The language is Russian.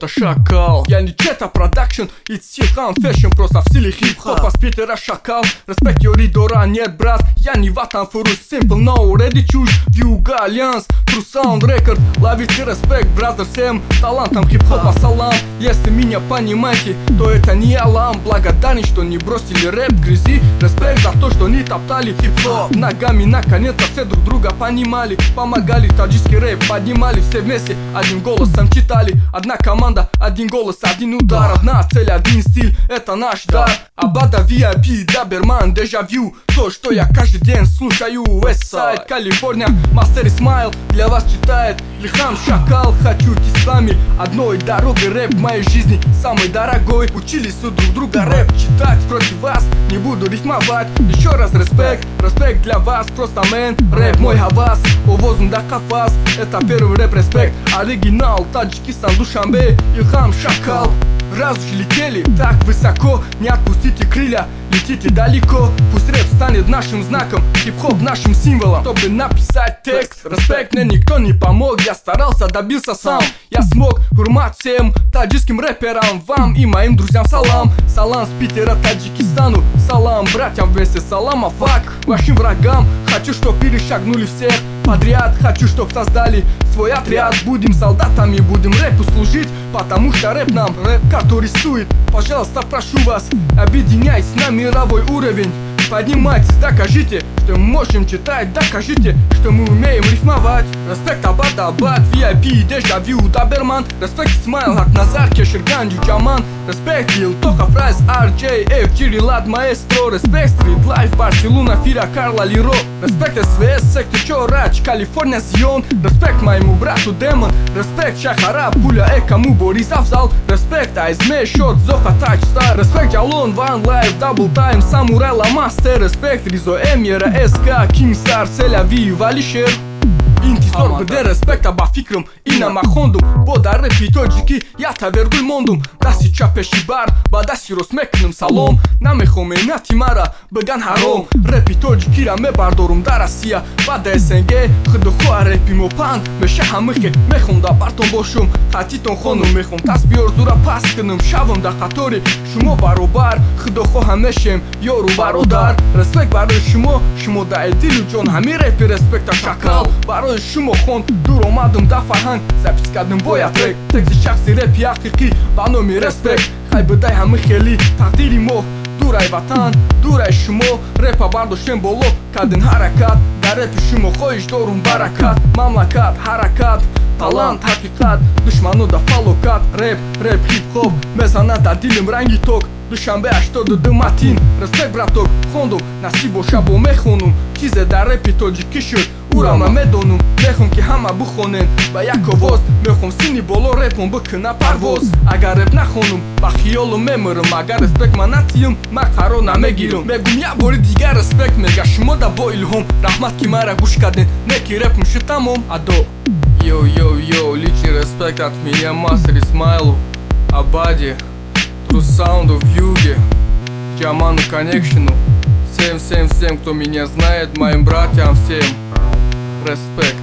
это Шакал. Я не Чета продакшн, it's Силхан фэшн, просто в стиле хип-хопа с Питера Шакал. Респект Юридора, нет брат, я не в этом фурус. Simple, no, ready, чушь, Вьюга, Альянс, True Sound Record. Ловите респект, бразер, всем талантам хип-хопа салам. Если меня понимаете, то это не Алам. Благодарен, что не бросили рэп в грязи. Респект за то, что не топтали хип-хоп ногами. Наконец-то все друг друга понимали, помогали, таджикский рэп поднимали. Все вместе одним голосом читали. Одна команда, один голос, один удар. Одна цель, один стиль, это наш дар. Абада, VIP, Даберман, дежавю. То, что я каждый день слушаю. Westside, Калифорния, Мастер Исмаил для вас читает Ильхам Шакал. Хочу идти с вами одной дорогой. Рэп в моей жизни самый дорогой. Учились у друг друга рэп читать. Против вас не буду рифмовать. Еще раз респект, респект для вас. Просто мэн, рэп мой хавас. Увозим до Кавказ, это первый рэп респект. Оригинал, Таджикистан, Душанбе, Ильхам Шакал. Раз уж летели так высоко, не отпустите крылья, летите далеко. Пусть рэп станет нашим знаком, хип-хоп нашим символом. Чтобы написать текст, респект мне никто не помог. Я старался, добился сам, я смог. Хурмат всем таджикским рэперам, вам и моим друзьям салам. Салам с Питера Таджикистану, салам братьям вместе, салам афак вашим врагам. Хочу, чтоб перешагнули всех подряд, хочу, чтоб создали свой отряд. Будем солдатами, будем рэпу служить, потому что рэп нам, рэп, который рисует. Пожалуйста, прошу вас, объединяйтесь на мировой уровень. Поднимайтесь, докажите, что мы можем читать. Докажите, что мы умеем рифмовать. Респект Абада, Абад, VIP, Дежавю, Даберман. Респект Исмаил, Хакназар, Кеширган, Джаман. Респект Лил, Тоха, Фрайс, RJ, FG, Рилад, Маэстро. Респект Стрит Лайф, Барселона, Фира, Карла, Лиро. Респект СВС, Сектор, Рач, Калифорния, Зион. Респект моему брату Демон. Респект Шахара, Пуля, Экаму, Борис Авзал. Респект Айзме, Шот, Зоха, Тачстар. Респект Ялон, Ван Лайф, Дабл Тайм, Самурай, Ламас. Респект Ризо, Эмира, СК, Кингстар, Селяви, Валишер. Интисор бде респект аба фикрам инама хондум. Бода рэпи тоджики, я тавергул мондум. Даси чапеши бар, ба даси рос мекунам салом. Намехом энати мара, бган харом. Рэпи тоджики ра мебардорум да Россия. Бада СНГ, хдохоа рэпи мопан. Меша хамыхе, мехом да бартон бошум. Хатитон хонум, мехом тас биор зура пас кунам. Шавам да хатори, шумо баробар. Хдохо хамешем, йору бародар. Респект барои шумо да эдилу ҷон. Ҳамин рэпи респекта Шакал. Барои шумо хон дур омадам да фарҳанг. Запис кардам бо як трек. Текси шахси рэпи ҳақиқӣ ба номи респект. Хай бидай ҳамин хели тақдири мо. Дурай ватан, дурай шумо. Рэпа бардоштем боло, кардин ҳаракат. Дар рэпи шумо хоҳиш дорум баракат. Мамлакат, ҳаракат, талант, ҳақиқат. Душману да фалокат. Рэп, рэп, хип-хоп мезанад дар дилим ранги ток. Душанбе 82 матин. Респект браток, хондум, насиб боша бо мехонум. Чизе дар рэпи тоҷикӣ шуд, урама медонум. Мехом ки ҳама бихонен ба як овоз. Мехом сини боло рэпом бикуна парвоз. Агар рэп нахонум, ба хиёлум мемирам. Агар респект ман натиюм, ман қарор намегирам. Мегум як бори дигар респект мега шумо да бо илҳом. Раҳмат ки мара гӯш карден, не ки рэпм шуд тамом. Адо йо, личный респект от меня Мастер Исмаилу, Абаде, True Sound, Вьюге, Джаману Коннекшену. Всем, кто меня знает, моим братьям всем респект.